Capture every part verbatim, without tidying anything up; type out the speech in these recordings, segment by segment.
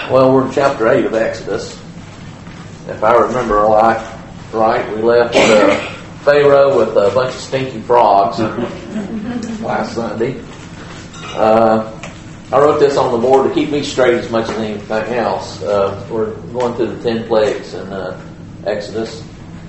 Well, we're in chapter eight of Exodus. If I remember right, right we left uh, Pharaoh with a bunch of stinky frogs last Sunday. Uh, I wrote this on the board to keep me straight as much as anything else. Uh, we're going through the ten plagues in uh, Exodus,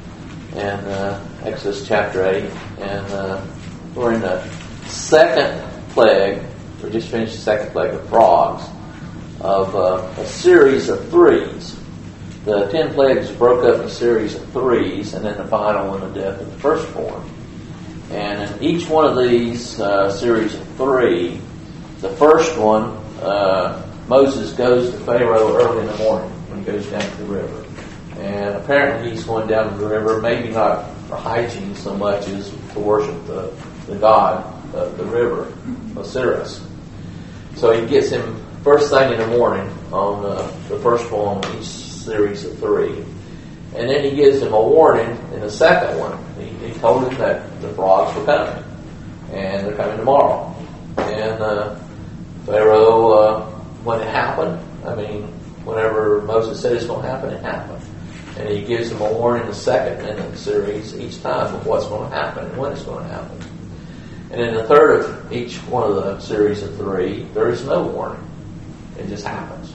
and uh, Exodus chapter eight, and uh, we're in the second plague. We just finished the second plague of frogs, of uh, a series of threes. The ten plagues broke up in a series of threes, and then the final one, the death of the firstborn. And in each one of these uh, series of three, the first one, uh, Moses goes to Pharaoh early in the morning when he goes down to the river. And apparently he's going down to the river, maybe not for hygiene so much as to worship the, the god of the river, Osiris. So he gets him first thing in the morning on uh, the first one in each series of three. And then he gives him a warning in the second one. He, he told him that the frogs were coming, and they're coming tomorrow. And uh, Pharaoh, uh, when it happened, I mean, whenever Moses said it's going to happen, it happened. And he gives him a warning in the second in the series each time of what's going to happen and when it's going to happen. And in the third of each one of the series of three, there is no warning. It just happens.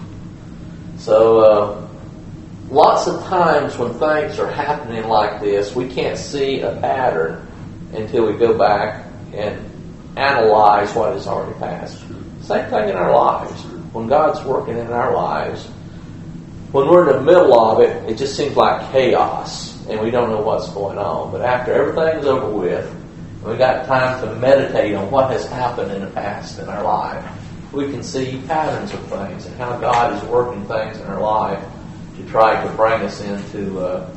So, uh, lots of times when things are happening like this, we can't see a pattern until we go back and analyze what has already passed. Same thing in our lives. When God's working in our lives, when we're in the middle of it, it just seems like chaos, and we don't know what's going on. But after everything's over with, we got time to meditate on what has happened in the past in our life, we can see patterns of things and how God is working things in our life to try to bring us into uh,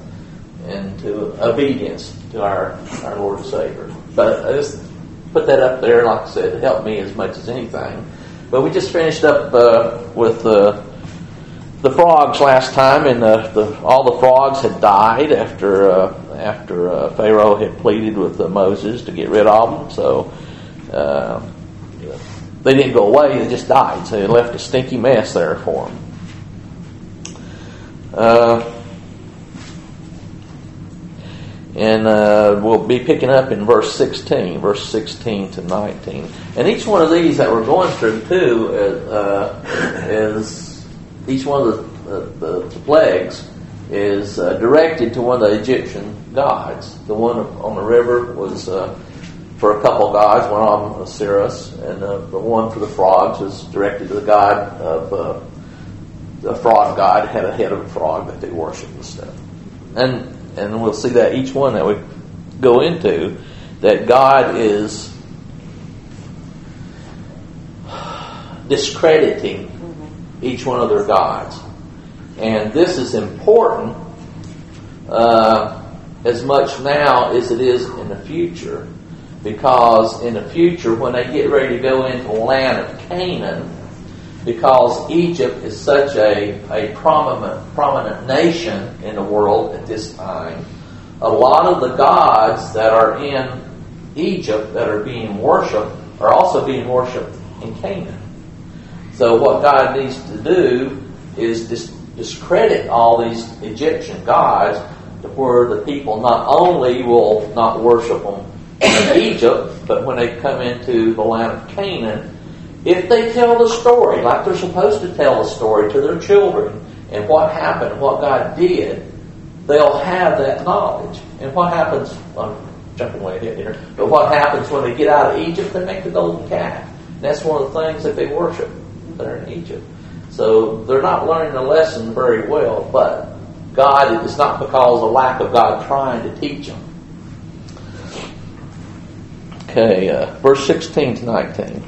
into obedience to our, our Lord and Savior. But I just put that up there, like I said, it helped me as much as anything. But we just finished up uh, with uh, the frogs last time, and uh, the, all the frogs had died after uh, after uh, Pharaoh had pleaded with uh, Moses to get rid of them. So uh, they didn't go away; they just died. So they left a stinky mess there for them. Uh, and uh, we'll be picking up in verse sixteen, verse sixteen to nineteen. And each one of these that we're going through too is, uh, is each one of the, the, the plagues is uh, directed to one of the Egyptian gods. The one on the river was uh, for a couple gods, one of them Osiris, and uh, the one for the frogs was directed to the god of uh, the frog god, had a head of a frog that they worship and stuff. And and we'll see that each one that we go into, that God is discrediting each one of their gods. And this is important uh, as much now as it is in the future, because in the future, when they get ready to go into the land of Canaan, because Egypt is such a, a prominent, prominent nation in the world at this time, a lot of the gods that are in Egypt that are being worshipped are also being worshipped in Canaan. So what God needs to do is dis- discredit all these Egyptian gods to where the people not only will not worship them in Egypt, but when they come into the land of Canaan, if they tell the story like they're supposed to tell the story to their children and what happened, what God did, they'll have that knowledge. And what happens, I'm jumping way ahead here, but what happens when they get out of Egypt? They make the golden calf. And that's one of the things that they worship there in Egypt. So they're not learning the lesson very well, but God, it's not because of lack of God trying to teach them. Okay, uh, verse sixteen to nineteen.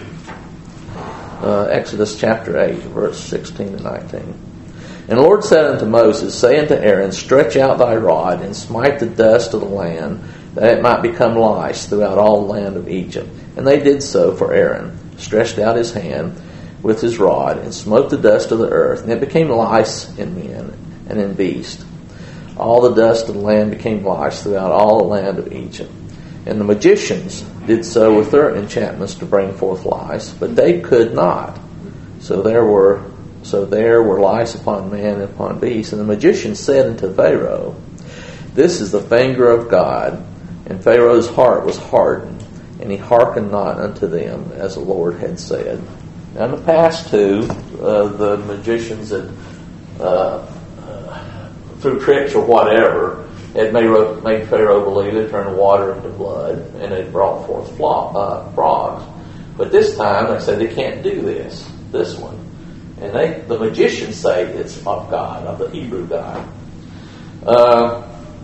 Uh, Exodus chapter eight, verse sixteen to nineteen. And the Lord said unto Moses, say unto Aaron, stretch out thy rod, and smite the dust of the land, that it might become lice throughout all the land of Egypt. And they did so for Aaron, stretched out his hand with his rod, and smote the dust of the earth, and it became lice in men and in beasts. All the dust of the land became lice throughout all the land of Egypt. And the magicians did so with their enchantments to bring forth lice, but they could not. So there were So there were lice upon man and upon beast. And the magician said unto Pharaoh, This is the finger of God. And Pharaoh's heart was hardened, and he hearkened not unto them, as the Lord had said. Now in the past too, uh, the magicians had, uh, uh, through tricks or whatever, had made, made Pharaoh believe they turned water into blood, and it brought forth flo- uh, frogs. But this time they said they can't do this, this one. And they, the magicians say it's of God, of the Hebrew God. Uh,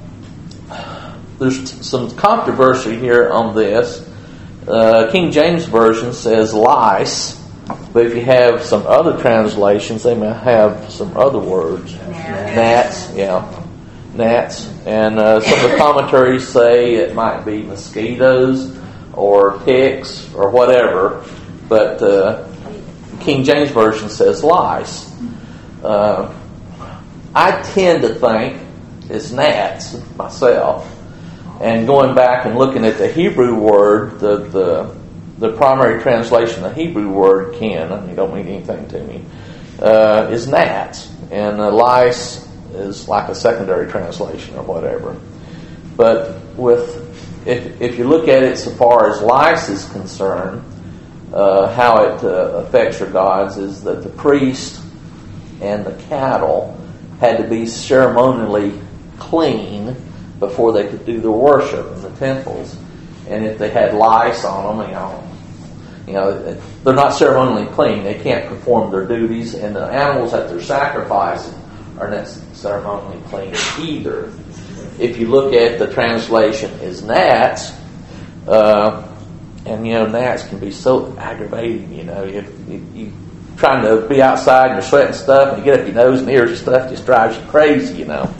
there's some controversy here on this. Uh, King James Version says lice, but if you have some other translations, they may have some other words. Gnats, gnats yeah, gnats. And uh, some of the commentaries say it might be mosquitoes or ticks or whatever, but uh, King James Version says lice. Uh, I tend to think it's gnats myself. And going back and looking at the Hebrew word, the the, the primary translation of the Hebrew word, ken, I mean, don't mean anything to me, uh, is gnats. And uh, lice is like a secondary translation or whatever. But with if if you look at it so far as lice is concerned, uh, how it uh, affects your gods is that the priest and the cattle had to be ceremonially clean before they could do their worship in the temples. And if they had lice on them, you know, you know, they're not ceremonially clean. They can't perform their duties, and the animals that they're sacrificing are not ceremonially clean either. If you look at the translation as gnats, uh, and you know, gnats can be so aggravating. You know, you, you, you trying to be outside and you're sweating stuff, and you get up your nose and ears and stuff, just drives you crazy. You know.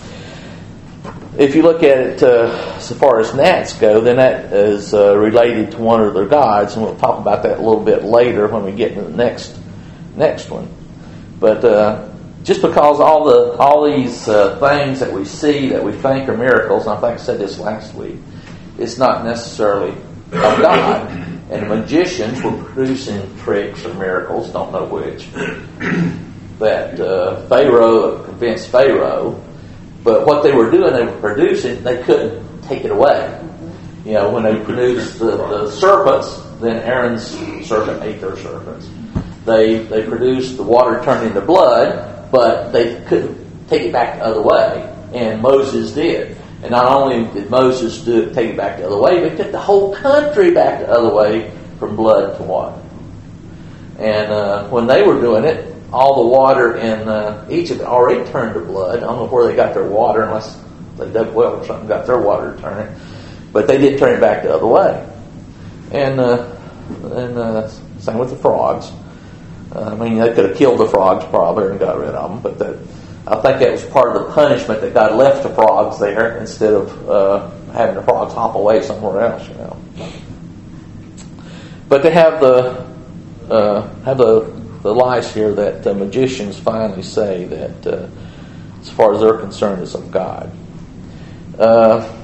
If you look at it uh, so far as gnats go, then that is uh, related to one of their gods, and we'll talk about that a little bit later when we get into the next next one. But uh, just because all the all these uh, things that we see that we think are miracles, and I think I said this last week, it's not necessarily of God. And the magicians were producing tricks or miracles, don't know which, that uh, Pharaoh convinced Pharaoh. But what they were doing, they were producing, they couldn't take it away. You know, when they produced the, the serpents, then Aaron's serpent ate their serpents. They they produced the water turned into blood, but they couldn't take it back the other way. And Moses did. And not only did Moses do it, take it back the other way, but he took the whole country back the other way from blood to water. And uh, when they were doing it, all the water in uh, Egypt already turned to blood. I don't know where they got their water, unless they dug a well or something, got their water to turn it. But they did turn it back the other way. And uh, and uh, same with the frogs. Uh, I mean, they could have killed the frogs probably and got rid of them, but that, I think that was part of the punishment that God left the frogs there instead of uh, having the frogs hop away somewhere else. You know. But to have the uh, have the the lies here that uh, magicians finally say that, uh, as far as they're concerned, is of God. Uh,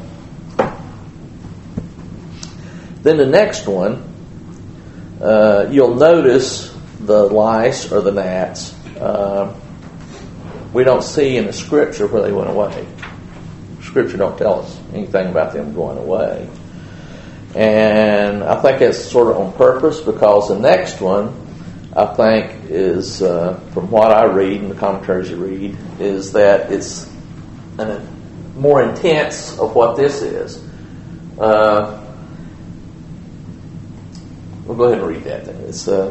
then the next one, uh, you'll notice the lice or the gnats. Uh, we don't see in the Scripture where they went away. Scripture don't tell us anything about them going away. And I think that's sort of on purpose, because the next one, I think, is, uh, from what I read and the commentaries you read, is that it's an, more intense of what this is. Uh, we'll go ahead and read that then. It's, uh,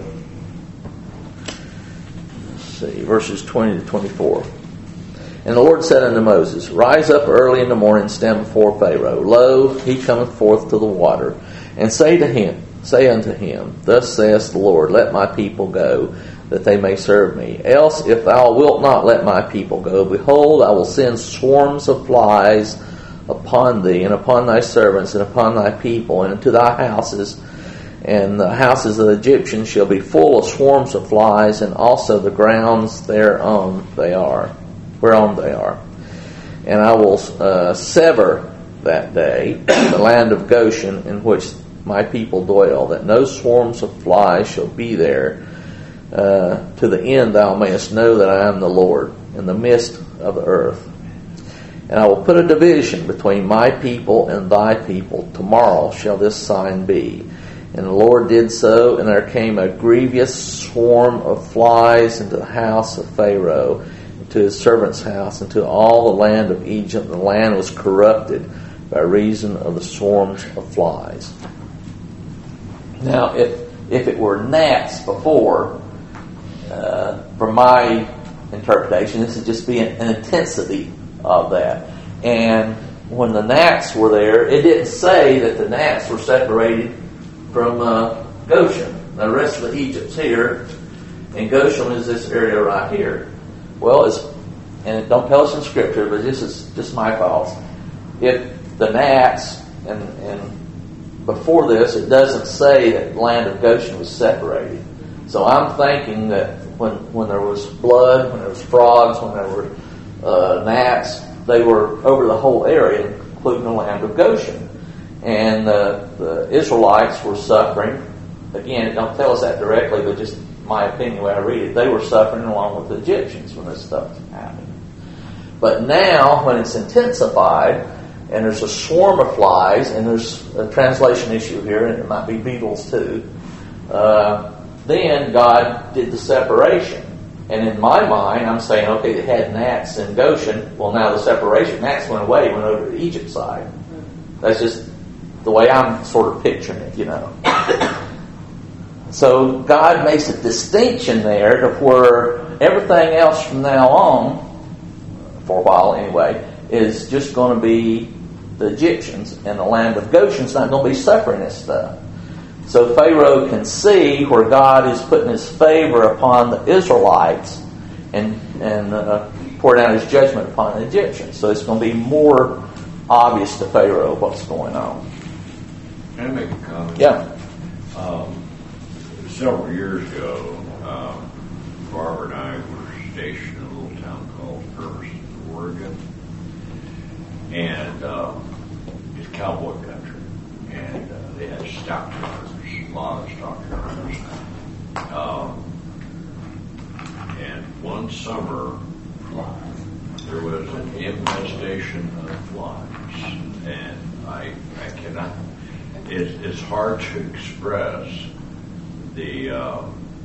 let's see, verses twenty to twenty-four. And the Lord said unto Moses, Rise up early in the morning, stand before Pharaoh. Lo, he cometh forth to the water. And say to him, Say unto him, Thus saith the Lord, Let my people go, that they may serve me. Else, if thou wilt not let my people go, behold, I will send swarms of flies upon thee, and upon thy servants, and upon thy people, and into thy houses. And the houses of the Egyptians shall be full of swarms of flies, and also the grounds thereon they are, whereon they are. And I will uh, sever that day the land of Goshen, in which my people dwell, that no swarms of flies shall be there, uh, to the end thou mayest know that I am the Lord in the midst of the earth. And I will put a division between my people and thy people. Tomorrow shall this sign be. And the Lord did so, and there came a grievous swarm of flies into the house of Pharaoh, to his servant's house, and to all the land of Egypt. And the land was corrupted by reason of the swarms of flies. Now, if if it were gnats before, uh, from my interpretation, this would just be an, an intensity of that. And when the gnats were there, it didn't say that the gnats were separated from uh, Goshen. The rest of the Egypt's here, and Goshen is this area right here. Well, it's, and it don't tell us in Scripture, but this is just my thoughts. If the gnats, and, and before this, it doesn't say that the land of Goshen was separated. So I'm thinking that when when there was blood, when there was frogs, when there were uh, gnats, they were over the whole area, including the land of Goshen. And uh, the Israelites were suffering. Again, it don't tell us that directly, but just my opinion when I read it, they were suffering along with the Egyptians when this stuff happened. But now, when it's intensified, and there's a swarm of flies, and there's a translation issue here, and it might be beetles too, uh, then God did the separation. And in my mind, I'm saying, okay, they had gnats in Goshen. Well, now the separation, gnats went away, went over to the Egypt side. That's just the way I'm sort of picturing it, you know. So God makes a distinction there to where everything else from now on, for a while anyway, is just going to be the Egyptians, and the land of Goshen's not going to be suffering this stuff. So Pharaoh can see where God is putting his favor upon the Israelites and and uh, pouring out his judgment upon the Egyptians. So it's going to be more obvious to Pharaoh what's going on. Can I make a comment? Yeah. Um, several years ago, um, Barbara and I were stationed in a little town called Hermiston, Oregon. And um, it's cowboy country. And uh, they had stock yards, a lot of stock yards. Um, and one summer, there was an infestation of flies. And I, I cannot, it, it's hard to express the uh,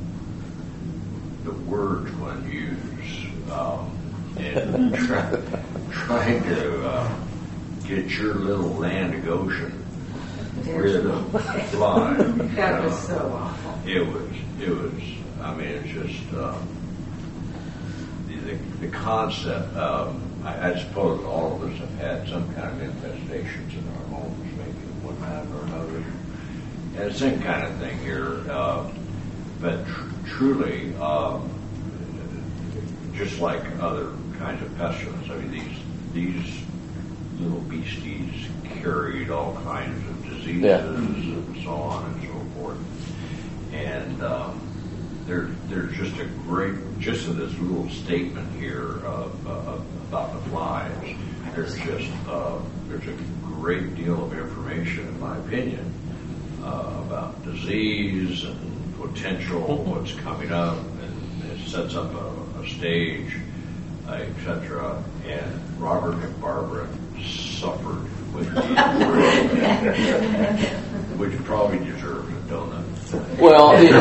the words one used um, in try, trying to uh, get your little land of Goshen rid of flies. That was so awful. It was, it was, I mean, it's just, um, the, the, the concept, um, I, I suppose all of us have had some kind of infestations in our homes, maybe of one kind or another. And the same kind of thing here, uh, but tr- truly, um, just like other kinds of pestilence, I mean, these, these little beasties carried all kinds of diseases Yeah. and so on and so forth. And um, there, there's just a great, just in this little statement here of, uh, about the flies, there's just uh, there's a great deal of information, in my opinion, uh, about disease and potential, what's coming up, and it sets up a, a stage, uh, et cetera. And Robert and Barbara suffered with these, which probably deserves a donut. Well, it,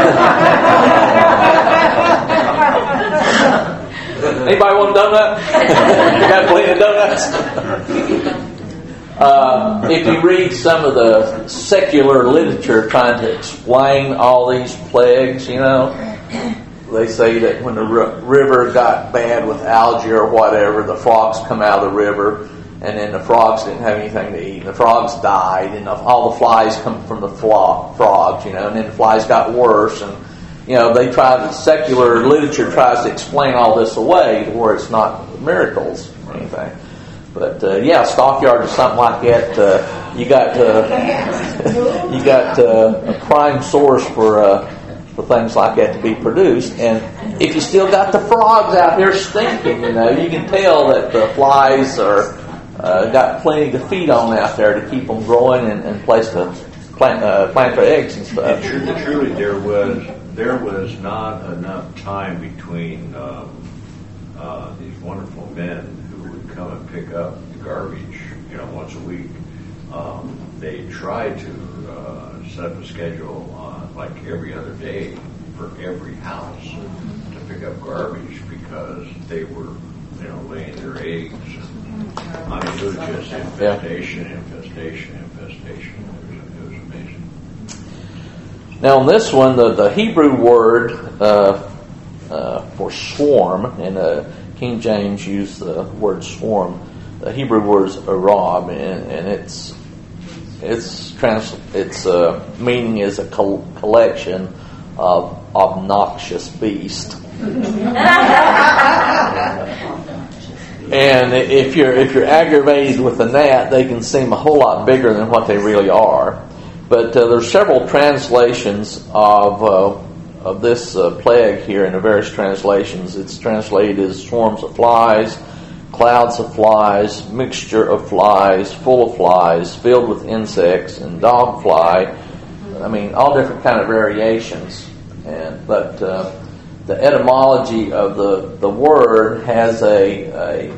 anybody want a donut? Got plenty of donuts. Uh, if you read some of the secular literature trying to explain all these plagues, you know, they say that when the r- river got bad with algae or whatever, the frogs come out of the river, and then the frogs didn't have anything to eat, and the frogs died, and all the flies come from the flo- frogs, you know, and then the flies got worse, and, you know, they try, the secular literature tries to explain all this away to where it's not miracles or anything. But uh, yeah, stockyard or something like that. Uh, you got uh, you got uh, a prime source for uh, for things like that to be produced. And if you still got the frogs out here stinking, you know, you can tell that the flies are uh, got plenty to feed on out there to keep them growing and, and place to plant uh, plant their eggs and stuff. And truly, truly, there was there was not enough time between um, uh, these wonderful men who would come and pick up the garbage, you know, once a week. Um, they tried to uh, set up a schedule uh, like every other day for every house to pick up garbage because they were, you know, laying their eggs. I mean, it was just infestation, infestation, infestation. It was, it was amazing. Now, on this one, the, the Hebrew word uh, uh, for swarm, and uh, King James used the word swarm. The Hebrew word is arab, and, and its its trans its uh, meaning is a col- collection of obnoxious beasts. And if you're if you're aggravated with a gnat, they can seem a whole lot bigger than what they really are. But uh, there's several translations of uh, of this uh, plague here in the various translations. It's translated as swarms of flies, clouds of flies, mixture of flies, full of flies, filled with insects, and dog fly. I mean, all different kind of variations. And but uh, the etymology of the, the word has a, a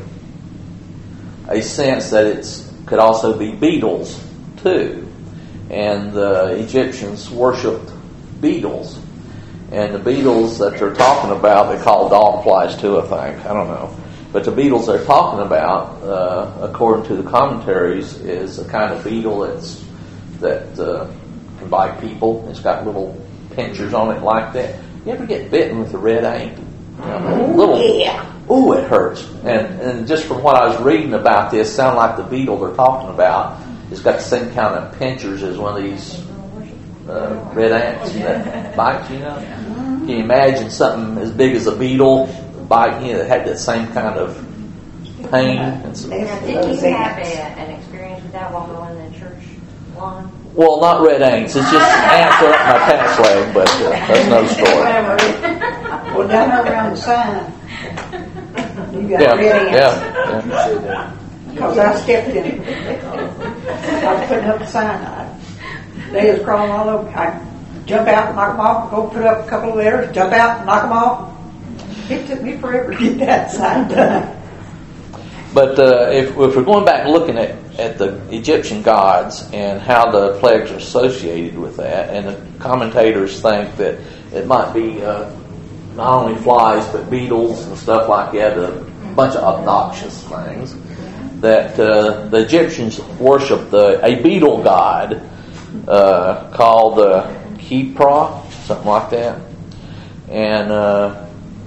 a sense that it could also be beetles too. And the Egyptians worshipped beetles. And the beetles that they're talking about, they call dog flies too, I think. I don't know. But the beetles they're talking about, uh, according to the commentaries, is a kind of beetle that's that uh, can bite people. It's got little pinchers on it like that. You ever get bitten with a red ant? You know, little, yeah. Ooh, it hurts. And and just from what I was reading about this, it sounded like the beetle they're talking about has got the same kind of pinchers as one of these uh, red ants that bite you, know? Can you imagine something as big as a beetle biting you that had that same kind of pain? And some, Now, Did you have a, an experience with that while on the church lawn? well, not red ants. It's just ants are up my pants leg, but uh, that's another story. Well, down there around the sign, you got Yeah, red ants. yeah, yeah. Because I stepped in it. I was putting up a sign. I, they was crawling all over. I jump out, knock them off, go put up a couple of letters, jump out, knock them off. It took me forever to get that sign done. But uh, if, if we're going back and looking at, at the Egyptian gods and how the plagues are associated with that, and the commentators think that it might be uh, not only flies but beetles and stuff like that, a bunch of obnoxious things, that uh, the Egyptians worshipped the, a beetle god uh, called uh, Khepra, something like that. And uh,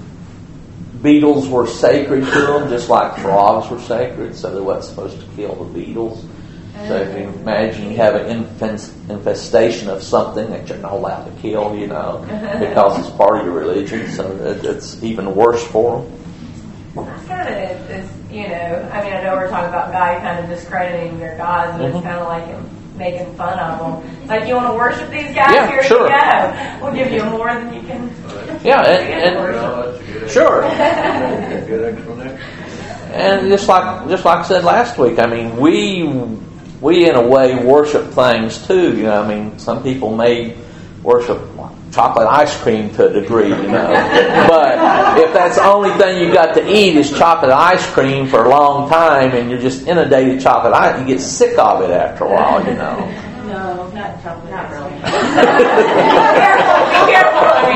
beetles were sacred to them, just like frogs were sacred, so they weren't supposed to kill the beetles. So if you imagine you have an infest, infestation of something that you're not allowed to kill, you know, because it's part of your religion, so it, it's even worse for them. That's kind of, it's, you know, I mean, I know we're talking about God kind of discrediting their gods, and Mm-hmm. it's kind of like him making fun of them. It's like, you want to worship these guys? Yeah, Here sure. you go. We'll give you more than you can. Yeah, and, and Well, that's a good sure. explanation. Good explanation. And just like just like I said last week, I mean, we we in a way worship things too. You know, I mean, some people may worship chocolate ice cream to a degree, you know. But if that's the only thing you got to eat is chocolate ice cream for a long time, and you're just inundated with chocolate ice, you get sick of it after a while, you know. No, not chocolate. Not really. Be careful, be careful. I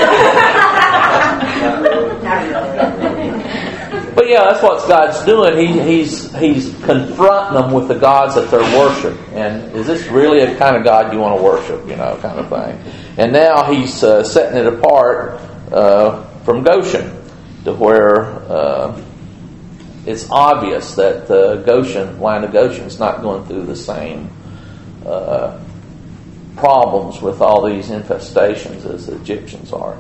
mean. But yeah, that's what God's doing. He, he's he's confronting them with the gods that they're worshiping. And is this really a kind of God you want to worship? You know, kind of thing. And now he's uh, setting it apart uh, from Goshen, to where uh, it's obvious that the Goshen, land of Goshen, is not going through the same uh, problems with all these infestations as the Egyptians are.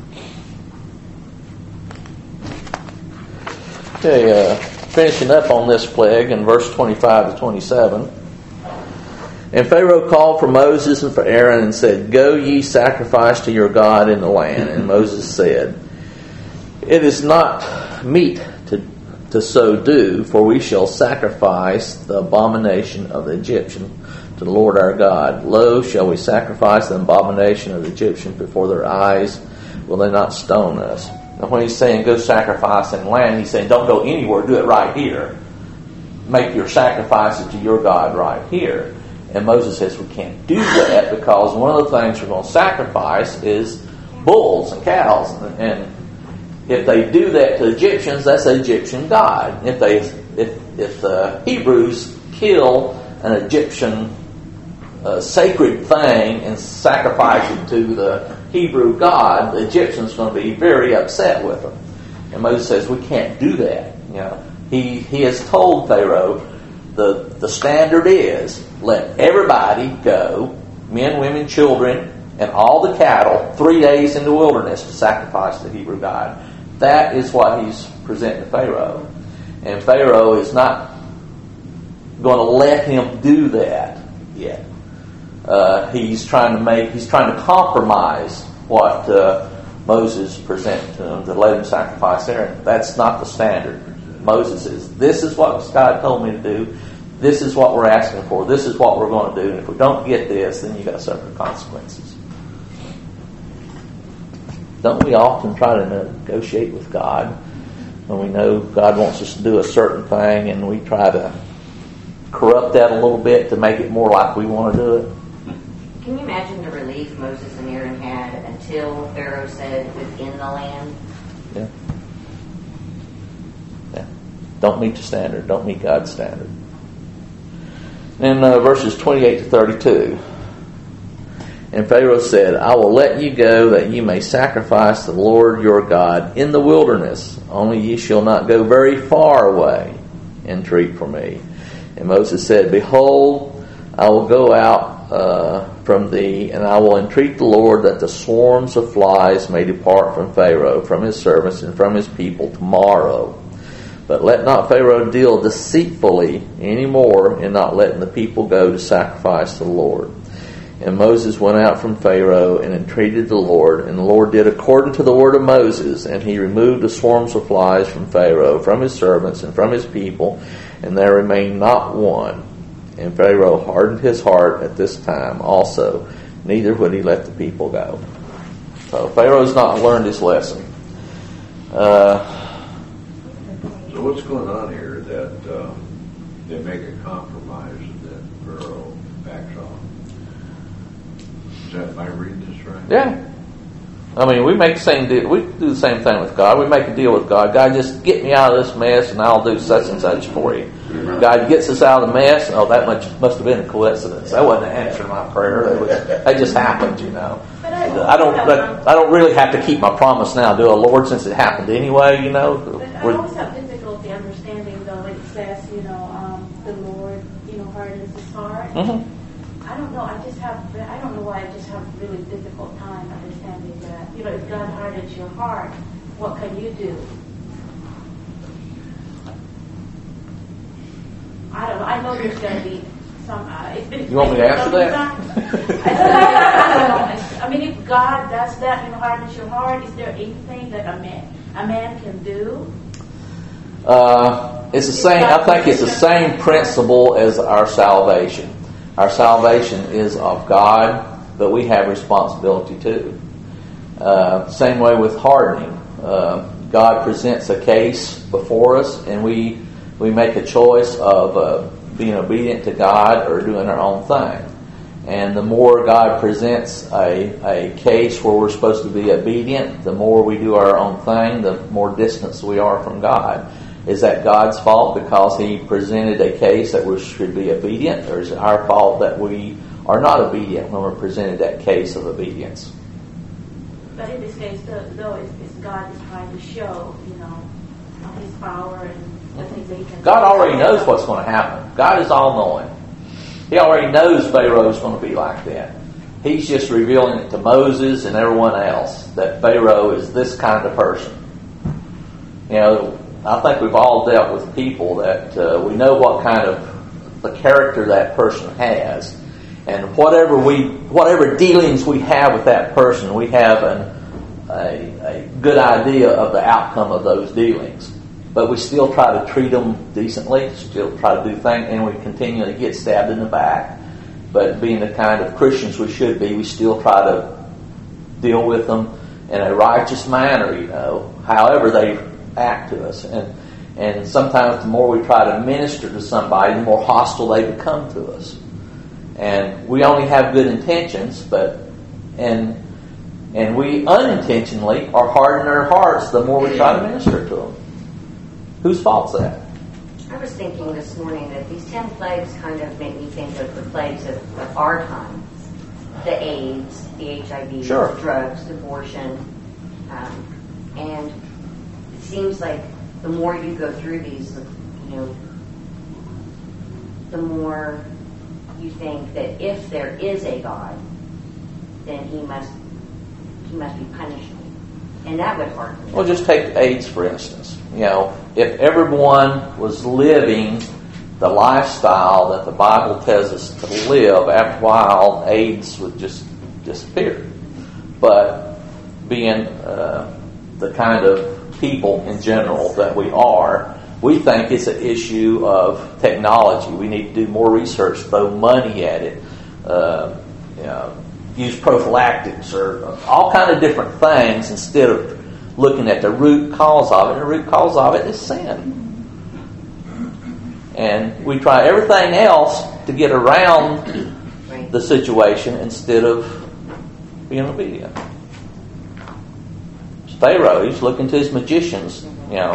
Okay, uh, finishing up on this plague in verse twenty-five to twenty-seven. And Pharaoh called for Moses and for Aaron and said, "Go ye sacrifice to your God in the land." And Moses said, "It is not meet to, to so do, for we shall sacrifice the abomination of the Egyptian to the Lord our God. Lo, shall we sacrifice the abomination of the Egyptians before their eyes? Will they not stone us? Now when he's saying go sacrifice in land, he's saying don't go anywhere, do it right here. Make your sacrifices to your God right here. And Moses says we can't do that because one of the things we're going to sacrifice is bulls and cows. And if they do that to Egyptians, that's an Egyptian god. If they, if if the Hebrews kill an Egyptian uh, sacred thing and sacrifice it to the Hebrew god, the Egyptians are going to be very upset with them. And Moses says we can't do that. You know, he he has told Pharaoh the the standard is let everybody go, men, women, children, and all the cattle, three days in the wilderness to sacrifice the Hebrew god. That is what he's presenting to Pharaoh. And Pharaoh is not going to let him do that yet. Uh, he's trying to make, he's trying to compromise what uh, Moses presented to him to let him sacrifice Aaron. That's not the standard. Moses says, this is what God told me to do. This is what we're asking for. This is what we're going to do. And if we don't get this, then you've got to suffer consequences. Don't we often try to negotiate with God when we know God wants us to do a certain thing and we try to corrupt that a little bit to make it more like we want to do it? Can you imagine the relief Moses and Aaron had until Pharaoh said within the land? Yeah. Yeah. Don't meet the standard. Don't meet God's standard. In uh, verses twenty-eight to thirty-two. And Pharaoh said, I will let you go that you may sacrifice the Lord your God in the wilderness. Only ye shall not go very far away. Entreat for me. And Moses said, behold, I will go out uh, from thee, and I will entreat the Lord that the swarms of flies may depart from Pharaoh, from his servants, and from his people tomorrow. But let not Pharaoh deal deceitfully any more in not letting the people go to sacrifice to the Lord. And Moses went out from Pharaoh and entreated the Lord. And the Lord did according to the word of Moses. And he removed the swarms of flies from Pharaoh, from his servants, and from his people. And there remained not one. And Pharaoh hardened his heart at this time also. Neither would he let the people go. So Pharaoh's not learned his lesson. Uh, so what's going on here that uh, they make a compromise and then Pharaoh backs off? Is that, am I reading this right? Yeah. I mean, we make the same deal. We do the same thing with God. We make a deal with God. God, just get me out of this mess, and I'll do such and such for you. God gets us out of the mess. Oh, that much must have been a coincidence. That wasn't an answer to my prayer. That was that just happened, you know. I don't. I don't really have to keep my promise now, do I, Lord? Since it happened anyway, you know. But I always have difficulty understanding, though, when it says, you know, um, the Lord, you know, hardens his heart. Mm-hmm. I don't know. I just have. I don't know why. I just have a really difficult time understanding that. You know, if God hardens your heart, what can you do? I don't know. I know there's going to be some. Uh, it's been. You want me to answer that? I, don't know. I mean, if God does that, you know, hardens your heart, is there anything that a man a man can do? Uh, it's the same. I think it's the same principle as our salvation. Our salvation is of God, but we have responsibility too. Uh, same way with hardening. Uh, God presents a case before us, and we we make a choice of uh, being obedient to God or doing our own thing. And the more God presents a, a case where we're supposed to be obedient, the more we do our own thing, the more distance we are from God. Is that God's fault because He presented a case that we should be obedient, or is it our fault that we are not obedient when we're presented that case of obedience? But in this case, though, it's, it's God is trying to show, you know, His power and the things that He can do. God already knows what's going to happen. God is all-knowing. He already knows Pharaoh's going to be like that. He's just revealing it to Moses and everyone else that Pharaoh is this kind of person. You know, I think we've all dealt with people that uh, we know what kind of the character that person has, and whatever we, whatever dealings we have with that person, we have an, a, a good idea of the outcome of those dealings. But we still try to treat them decently, still try to do things, and we continually get stabbed in the back. but being the kind of Christians we should be, we still try to deal with them in a righteous manner, you know, however they act to us. And and sometimes the more we try to minister to somebody, the more hostile they become to us. And we only have good intentions, but and and we unintentionally are hardening their hearts the more we try to minister to them. Whose fault's that? I was thinking this morning that these ten plagues kind of make me think of the plagues of, of our times. The AIDS, the H I V, Sure. drugs, abortion. Um, and it seems like the more you go through these, you know, the more you think that if there is a God, then he must he must be punishing. And that would harden me. Well, just take AIDS, for instance. You know, if everyone was living the lifestyle that the Bible tells us to live, after a while, AIDS would just disappear. But being uh, the kind of people in general that we are, we think it's an issue of technology. We need to do more research, throw money at it, uh, you know, use prophylactics or all kind of different things instead of looking at the root cause of it. And the root cause of it is sin. And we try everything else to get around the situation instead of being obedient. Pharaoh, he's looking to his magicians, you know,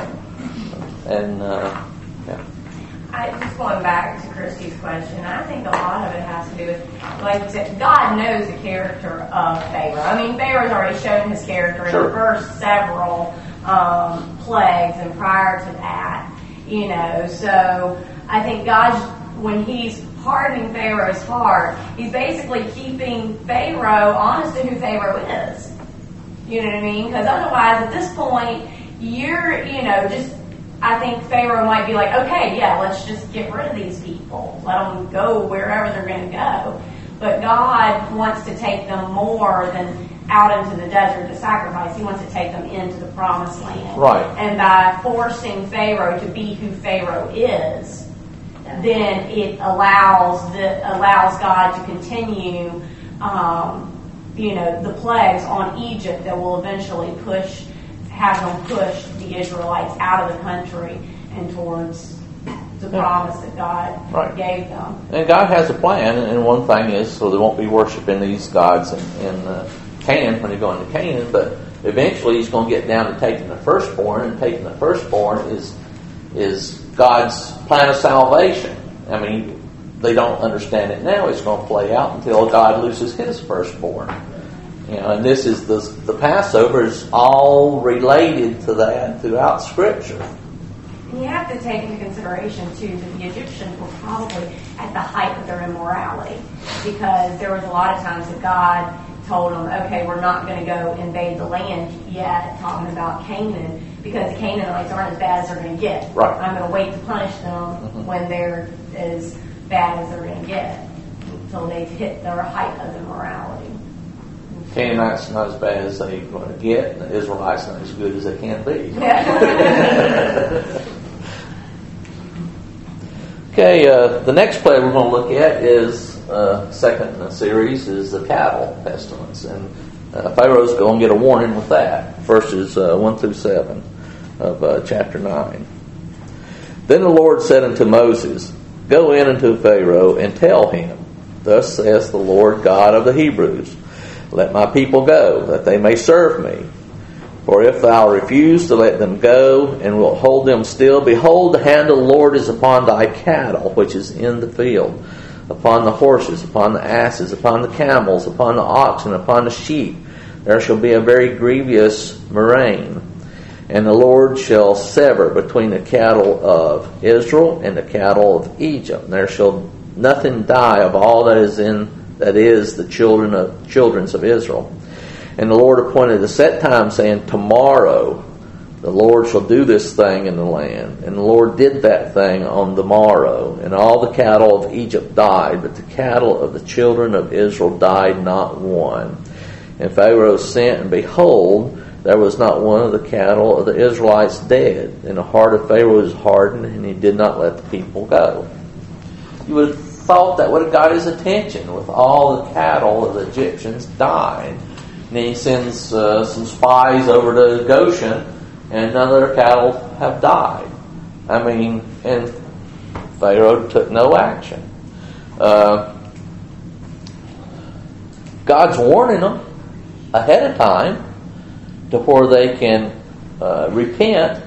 and uh, yeah. I just going back to Christy's question, I think a lot of it has to do with, like you said, God knows the character of Pharaoh. I mean, Pharaoh's already shown his character Sure. in the first several um, plagues, and prior to that, you know. So I think God, when he's hardening Pharaoh's heart, he's basically keeping Pharaoh honest to who Pharaoh is. You know what I mean? Because otherwise, at this point, you're, you know, just, I think Pharaoh might be like, okay, yeah, let's just get rid of these people. Let them go wherever they're going to go. But God wants to take them more than out into the desert to sacrifice. He wants to take them into the promised land. Right. And by forcing Pharaoh to be who Pharaoh is, then it allows the allows God to continue, um, you know, the plagues on Egypt that will eventually push, have them push the Israelites out of the country and towards the promise that God Right. gave them. And God has a plan, and one thing is so they won't be worshiping these gods in, in uh, Canaan when they go into Canaan, but eventually he's going to get down to taking the firstborn, and taking the firstborn is is God's plan of salvation. I mean, they don't understand it now. It's going to play out until God loses his firstborn. You know, and this is the the Passover is all related to that throughout Scripture. And you have to take into consideration, too, that the Egyptians were probably at the height of their immorality, because there was a lot of times that God told them, okay, we're not going to go invade the land yet, talking about Canaan, because the Canaanites aren't as bad as they're going to get. Right. I'm going to wait to punish them mm-hmm. when they're as bad as they're going to get, until they've hit their height of immorality. Canaanites not as bad as they're going to get, and the Israelites not as good as they can be. Okay, uh, the next plague we're going to look at is uh, second in the series is the cattle pestilence, and uh, Pharaoh's going to get a warning with that. Verses uh, one through seven of uh, chapter nine. Then the Lord said unto Moses, Go in unto Pharaoh and tell him, Thus saith the Lord God of the Hebrews, Let my people go, that they may serve me. For if thou refuse to let them go, and wilt hold them still, behold, the hand of the Lord is upon thy cattle, which is in the field, upon the horses, upon the asses, upon the camels, upon the oxen, upon the sheep. There shall be a very grievous murrain. And the Lord shall sever between the cattle of Israel and the cattle of Egypt. And there shall nothing die of all that is in that is the children of children's of Israel. And the Lord appointed a set time, saying, Tomorrow the Lord shall do this thing in the land. And the Lord did that thing on the morrow. And all the cattle of Egypt died, but the cattle of the children of Israel died not one. And Pharaoh sent, and behold, there was not one of the cattle of the Israelites dead. And the heart of Pharaoh was hardened, and he did not let the people go. You would thought that would have got his attention with all the cattle of the Egyptians dying. And he sends uh, some spies over to Goshen, and none of their cattle have died. I mean, and Pharaoh took no action. Uh, God's warning them ahead of time to where they can uh, repent.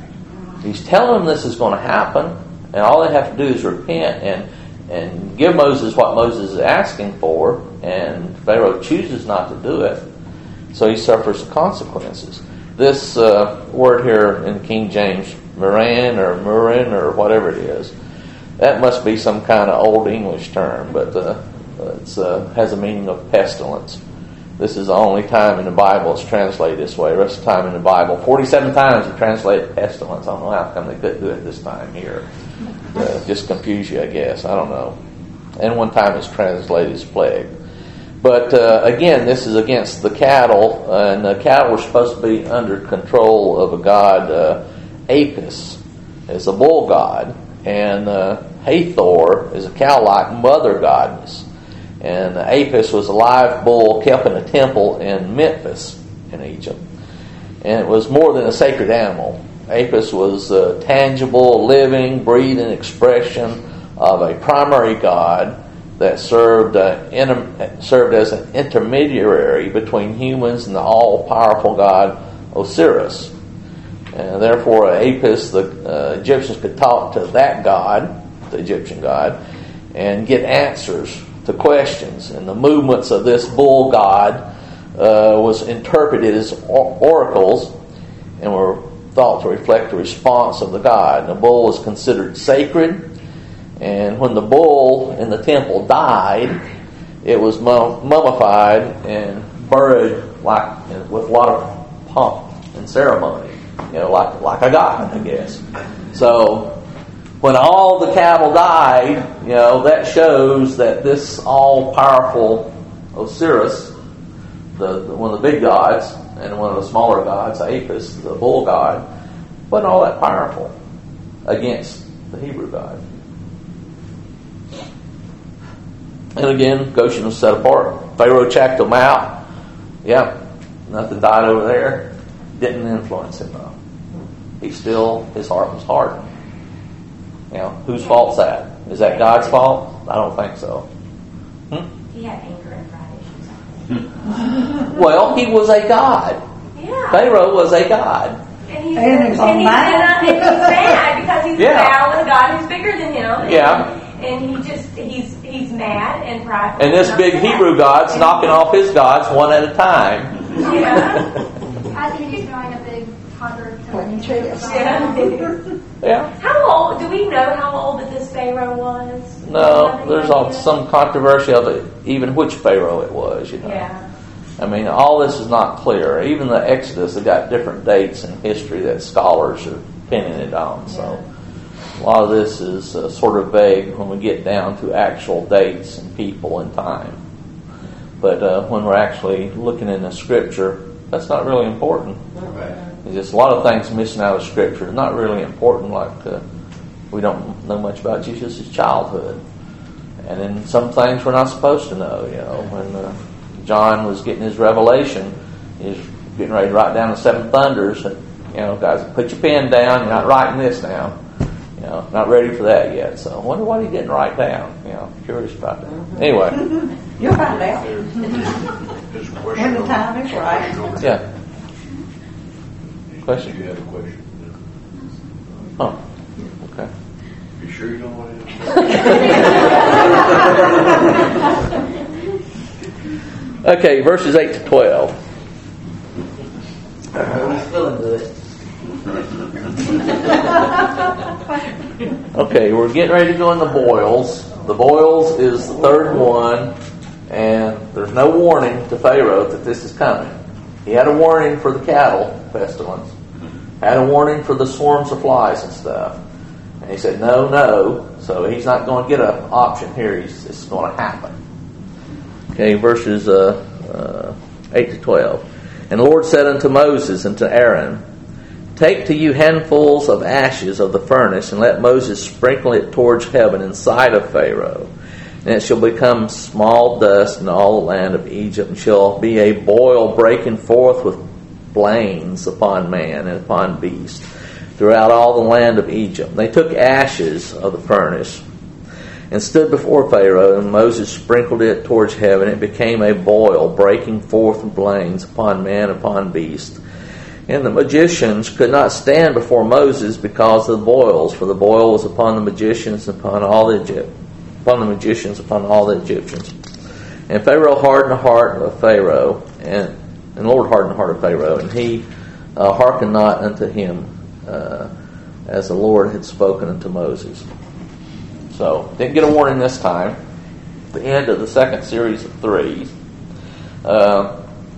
He's telling them this is going to happen, and all they have to do is repent and and give Moses what Moses is asking for, and Pharaoh chooses not to do it, so he suffers the consequences. This uh, word here in King James, Moran or Murin or whatever it is, that must be some kind of old English term, but uh, it uh, has a meaning of pestilence. This is the only time in the Bible it's translated this way. The rest of the time in the Bible, forty-seven times it translated pestilence. I don't know how come they couldn't do it this time here. Uh, just confuse you, I guess. I don't know. And one time it's translated as plague. But uh, again, this is against the cattle, uh, and the cattle were supposed to be under control of a god, uh, Apis, is a bull god, and uh, Hathor is a cow-like mother goddess. And Apis was a live bull kept in a temple in Memphis, in Egypt. And it was more than a sacred animal. Apis was a tangible, living, breathing expression of a primary god that served uh, inter- served as an intermediary between humans and the all-powerful god Osiris. And therefore, Apis, the uh, Egyptians could talk to that god, the Egyptian god, and get answers to questions. And the movements of this bull god uh, was interpreted as or- oracles and were thought to reflect the response of the god. The bull was considered sacred, and when the bull in the temple died, it was mummified and buried like with a lot of pomp and ceremony, you know, like like a god, I guess. So when all the cattle died, you know, that shows that this all-powerful Osiris, the, the one of the big gods, and one of the smaller gods, Apis, the bull god, wasn't all that powerful against the Hebrew god. And again, Goshen was set apart. Pharaoh checked them out. Yeah, nothing died over there. Didn't influence him though. He still, his heart was hardened. You know, whose fault's that? Is that God's fault? I don't think so. Hmm? He had anger and pride issues. Well, he was a god. Yeah. Pharaoh was a god. And he's, And he's and he's, mad. and he's mad because he's Yeah. a with a God who's bigger than him. Yeah. And he just, he's he's mad and prideful. And this big Hebrew god's knocking off his gods one at a time. Yeah. I think he's throwing a big hundred. Yeah. Yeah. How old, do we know how old that this Pharaoh was? No, there's all, some controversy of it, even which Pharaoh it was, you know. Yeah. I mean, all this is not clear. Even the Exodus, they got different dates in history that scholars are pinning it on. So a lot of this is uh, sort of vague when we get down to actual dates and people and time. But uh, when we're actually looking in the Scripture, that's not really important. There's just a lot of things missing out of Scripture. It's not really important, like uh, we don't know much about Jesus' childhood. And then some things we're not supposed to know. You know, when uh, John was getting his revelation, he was getting ready to write down the seven thunders. And, you know, guys, put your pen down. You're not writing this down. You know, not ready for that yet. So I wonder what he didn't write down. You know, curious about that. Anyway. You'll find out. There's a question. When the time is right. Yeah. Question? You have a question? Oh, okay. You sure you don't want to? Okay, verses eight to twelve. We're still into it. Okay, we're getting ready to go in the boils. The boils is the third one, and there's no warning to Pharaoh that this is coming. He had a warning for the cattle pestilence, had a warning for the swarms of flies and stuff. And he said, no, no. So he's not going to get an option here. He's, it's going to happen. Okay, verses uh, uh, eight to twelve. And the Lord said unto Moses and to Aaron, take to you handfuls of ashes of the furnace, and let Moses sprinkle it towards heaven in sight of Pharaoh, and it shall become small dust in all the land of Egypt, and shall be a boil breaking forth with blains upon man and upon beast throughout all the land of Egypt. They took ashes of the furnace and stood before Pharaoh, and Moses sprinkled it towards heaven. It became a boil, breaking forth with blains upon man and upon beast. And the magicians could not stand before Moses because of the boils, for the boil was upon the magicians and upon all the Egypt, upon the magicians upon all the Egyptians. And Pharaoh hardened the heart of Pharaoh, and and the Lord hardened the heart of Pharaoh, and he uh, hearkened not unto him, uh, as the Lord had spoken unto Moses. So, didn't get a warning this time. The end of the second series of three. Uh,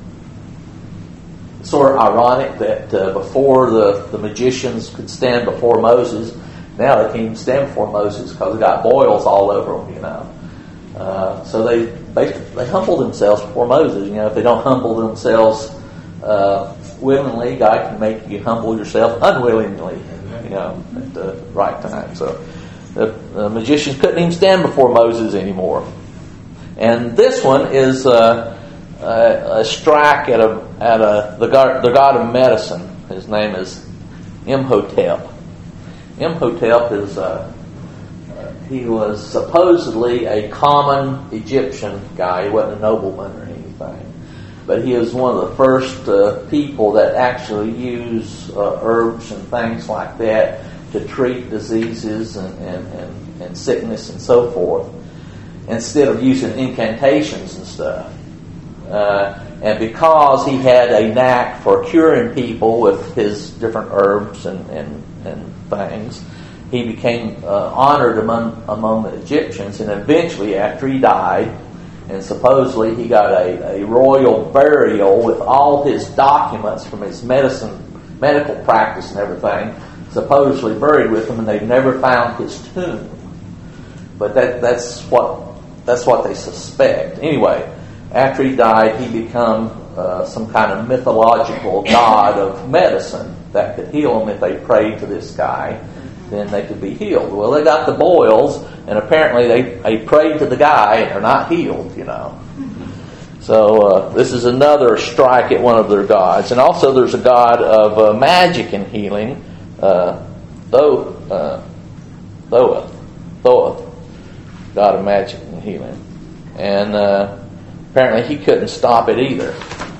sort of ironic that uh, before the, the magicians could stand before Moses, now they can't even stand before Moses because they got boils all over them, you know. Uh, so they basically they humble themselves before Moses. You know, if they don't humble themselves uh, willingly, God can make you humble yourself unwillingly, you know, at the right time. So the, the magicians couldn't even stand before Moses anymore. And this one is uh, a, a strike at a at a the god the god of medicine. His name is Imhotep. Imhotep is uh, he was supposedly a common Egyptian guy. He wasn't a nobleman or anything, but he was one of the first uh, people that actually used uh, herbs and things like that to treat diseases and, and, and, and sickness and so forth, instead of using incantations and stuff. Uh, and because he had a knack for curing people with his different herbs and, and, and things, he became uh, honored among among the Egyptians, and eventually, after he died, and supposedly he got a, a royal burial with all his documents from his medicine, medical practice and everything, supposedly buried with him, and they've never found his tomb. But that that's what that's what they suspect. Anyway, after he died, he became uh, some kind of mythological god of medicine that could heal them if they prayed to this guy. Then they could be healed. Well, they got the boils, and apparently they, they prayed to the guy and they're not healed, you know. So uh, this is another strike at one of their gods. And also there's a god of uh, magic and healing, uh, Thoth, uh, Thoth, Thoth, god of magic and healing. And uh, apparently he couldn't stop it either,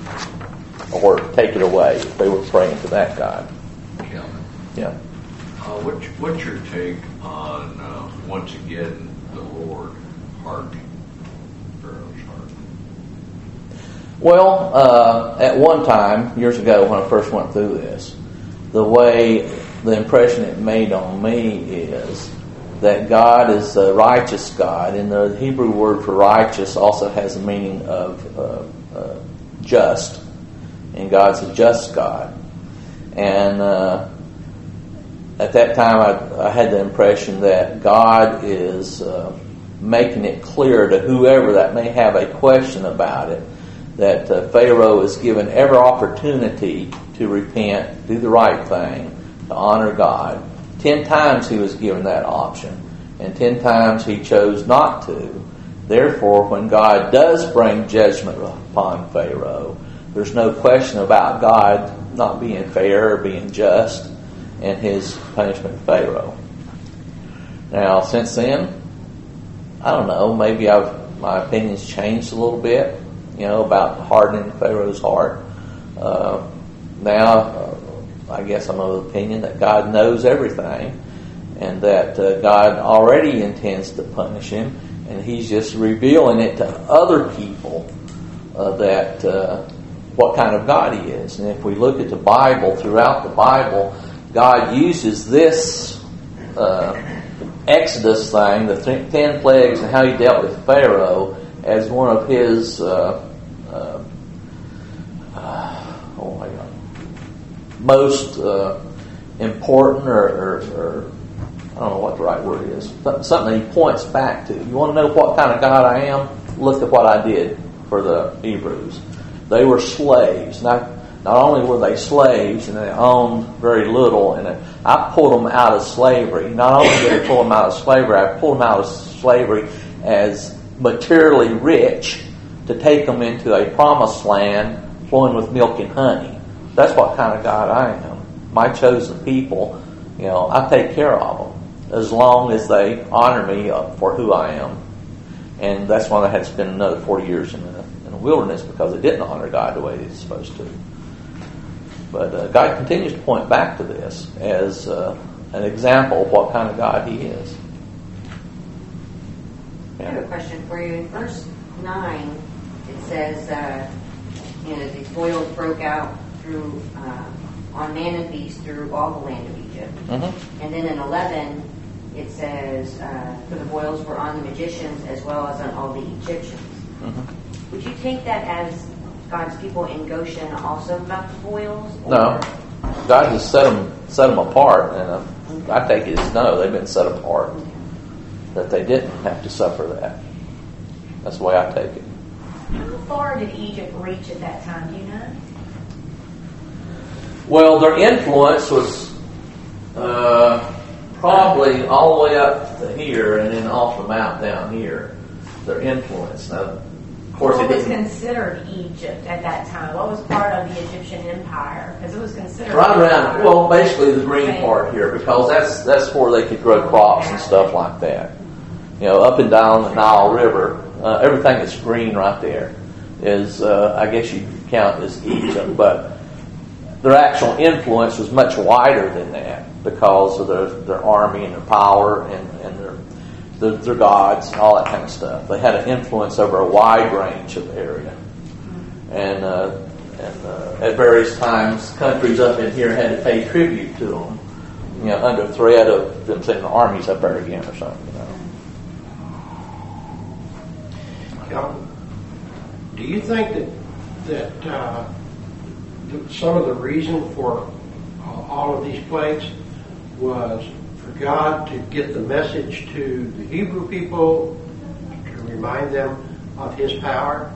or take it away if they were praying to that god. Yeah. Yeah. Uh, what's, what's your take on, uh, once again, the Lord hardening Pharaoh's heart? Well, uh, at one time, years ago when I first went through this, the way, the impression it made on me is that God is a righteous God, and the Hebrew word for righteous also has a meaning of uh, uh, just, and God's a just God. And uh, at that time, I, I had the impression that God is uh, making it clear to whoever that may have a question about it, that uh, Pharaoh is given every opportunity to repent, do the right thing, to honor God. Ten times he was given that option, and ten times he chose not to. Therefore, when God does bring judgment upon Pharaoh, there's no question about God not being fair or being just and his punishment of Pharaoh. Now, since then, I don't know, maybe I've my opinion's changed a little bit, you know, about hardening Pharaoh's heart. Uh, now, uh, I guess I'm of the opinion that God knows everything, and that uh, God already intends to punish him, and he's just revealing it to other people uh, that uh, what kind of God he is. And if we look at the Bible, throughout the Bible, God uses this uh, Exodus thing, the th- ten plagues, and how he dealt with Pharaoh as one of his uh, uh, uh, oh my God, most uh, important, or, or, or I don't know what the right word is, something he points back to. You want to know what kind of God I am? Look at what I did for the Hebrews. They were slaves. Not, not only were they slaves and they owned very little, and I pulled them out of slavery. Not only did I pull them out of slavery, I pulled them out of slavery as materially rich to take them into a promised land flowing with milk and honey. That's what kind of God I am. My chosen people, you know, I take care of them as long as they honor me for who I am. And that's why I had to spend another forty years in the, in the wilderness, because they didn't honor God the way they're supposed to. But uh, God continues to point back to this as uh, an example of what kind of God He is. I have a question for you. In verse nine, it says, uh, you know, these boils broke out through uh, on man and beast through all the land of Egypt. Mm-hmm. And then in eleven, it says, uh, for the boils were on the magicians as well as on all the Egyptians. Mm-hmm. Would you take that as God's people in Goshen also got the boils? Or? No. God just set them, set them apart. And uh, I take it as no, they've been set apart. That they didn't have to suffer that. That's the way I take it. How far did Egypt reach at that time? Do you know? Well, their influence was uh, probably all the way up to here and then off the mount down here. Their influence. Now, of course, what it was didn't. considered Egypt at that time? What was part of the Egyptian empire? Because it was considered Right around, well, basically the green part here, because that's that's where they could grow crops and stuff like that. You know, up and down the Nile River, uh, everything that's green right there is, uh, I guess you could count as Egypt, but their actual influence was much wider than that because of their, their army and their power and, and their, their their gods and all that kind of stuff. They had an influence over a wide range of area. And, uh, and uh, at various times, countries up in here had to pay tribute to them, you know, under threat of them sending armies up there again or something, you know. Now, do you think that that uh, the, some of the reason for uh, all of these plagues was for God to get the message to the Hebrew people, to remind them of His power,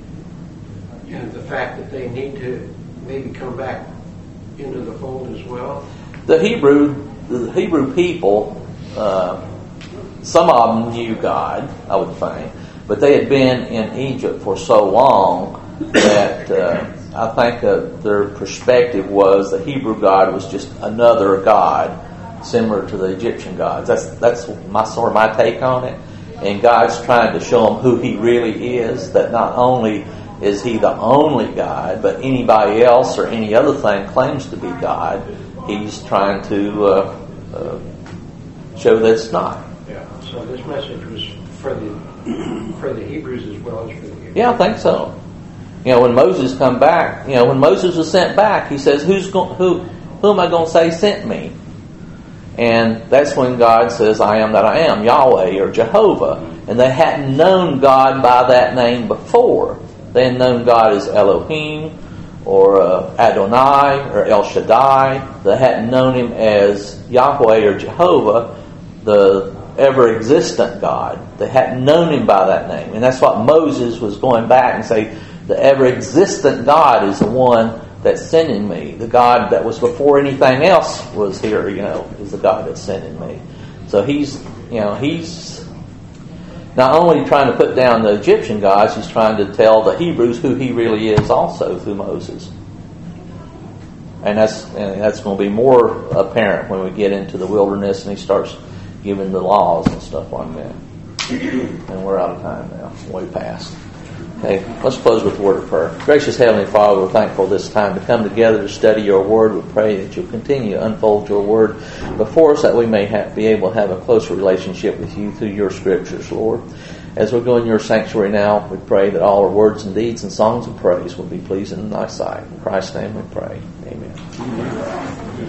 and the fact that they need to maybe come back into the fold as well? The Hebrew, the Hebrew people, uh, some of them knew God, I would think. But they had been in Egypt for so long that uh, I think uh, their perspective was the Hebrew God was just another God, similar to the Egyptian gods. That's that's my sort of my take on it. And God's trying to show them who He really is. That not only is He the only God, but anybody else or any other thing claims to be God, He's trying to uh, uh, show that it's not. Yeah. So this message was for the for the Hebrews as well as for the Hebrews. Yeah, I think so. You know, when Moses come back, you know, when Moses was sent back, he says, "Who's go- who? Who am I going to say sent me?" And that's when God says, "I am that I am," Yahweh or Jehovah. And they hadn't known God by that name before. They had known God as Elohim or uh, Adonai or El Shaddai. They hadn't known Him as Yahweh or Jehovah, the ever-existent God. They hadn't known Him by that name. And that's what Moses was going back and say, the ever-existent God is the one that's sending me. The God that was before anything else was here, you know, is the God that's sending me. So he's, you know, he's not only trying to put down the Egyptian gods, he's trying to tell the Hebrews who He really is also through Moses. And that's, and that's going to be more apparent when we get into the wilderness and he starts giving the laws and stuff like that. And we're out of time now, way past. Okay, let's close with a word of prayer. Gracious Heavenly Father, we're thankful this time to come together to study Your Word. We pray that You'll continue to unfold Your Word before us, that we may have, be able to have a closer relationship with You through Your Scriptures, Lord. As we go in Your sanctuary now, we pray that all our words and deeds and songs of praise will be pleasing in Thy sight. In Christ's name we pray. Amen. Amen.